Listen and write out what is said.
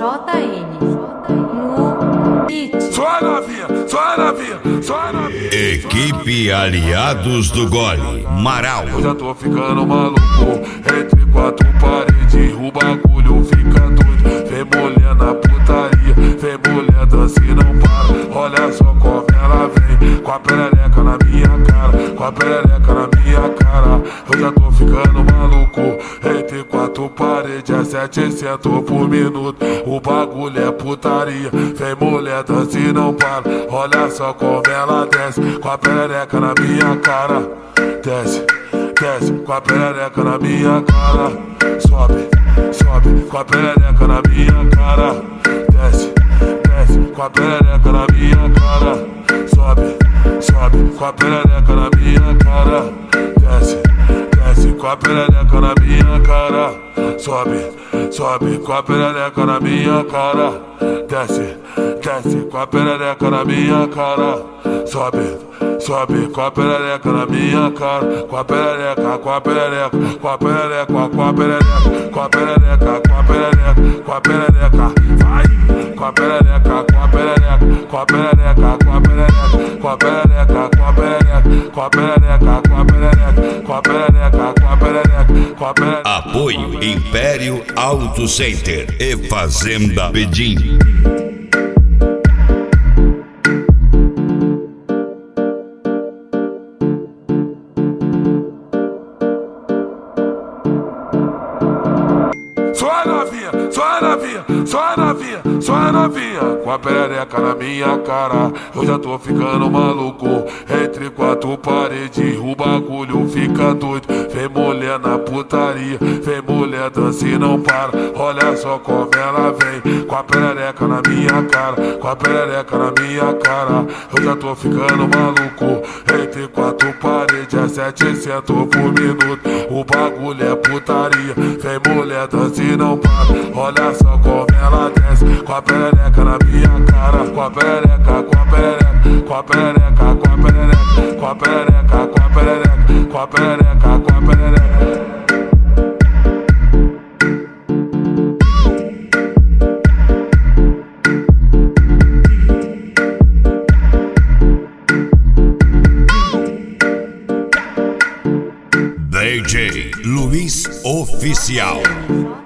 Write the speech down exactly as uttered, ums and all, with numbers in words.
J N no beat. Só novinha, só novinha, só novinha. Equipe Aliados do Gole, Marau. Eu já tô ficando maluco, entre quatro paredes o bagulho fica doido. Vem mulher na putaria, vem mulher dança e não para. Olha só como ela vem, com a perereca na minha cara, com a perereca na minha cara. Eu já tô ficando maluco, entre quatro paredes a setecentos por minuto. O bagulho é putaria, vem mulher dança e não para. Olha só como ela desce, com a perereca na minha cara. Desce, desce, com a perereca na minha cara. Sobe, sobe, com a perereca na minha cara. Desce, desce, com a perereca na minha cara. Sobe, sobe, com a perereca na minha cara. Desce, desce, com a perereca na minha cara. Sobe, sobe, com a perereca na minha cara. Desce, desce, com a perereca na minha cara. Sobe, sobe, com a perereca na minha cara. Com a perereca, com a perereca, com a perereca, com a perereca, com a perereca, com a perereca, com a perereca, vai! Com a perereca, com a perereca, com a perereca, com a perereca, com a perereca, com a perereca, com a perereca, com a perereca, com a perereca, com a perereca, com a perereca. Apoio Império Auto Center e Fazenda Bedim. Só novinha, só novinha, só novinha, só novinha. Com a perereca na minha cara, eu já tô ficando maluco. Entre quatro paredes o bagulho fica doido. Vem mulher na putaria, vem mulher dança e não para. Olha só como ela vem, com a perereca na minha cara, com a perereca na minha cara. Eu já tô ficando maluco, entre quatro paredes a setecentos por minuto. O bagulho é putaria, vem mulher dança e não para. Olha só como ela desce, com a perereca na minha cara. Com a perereca, com a perereca, com a perereca, com a perereca, com a perereca, com a perereca, com a perereca, com a perereca. D J Luiz Oficial.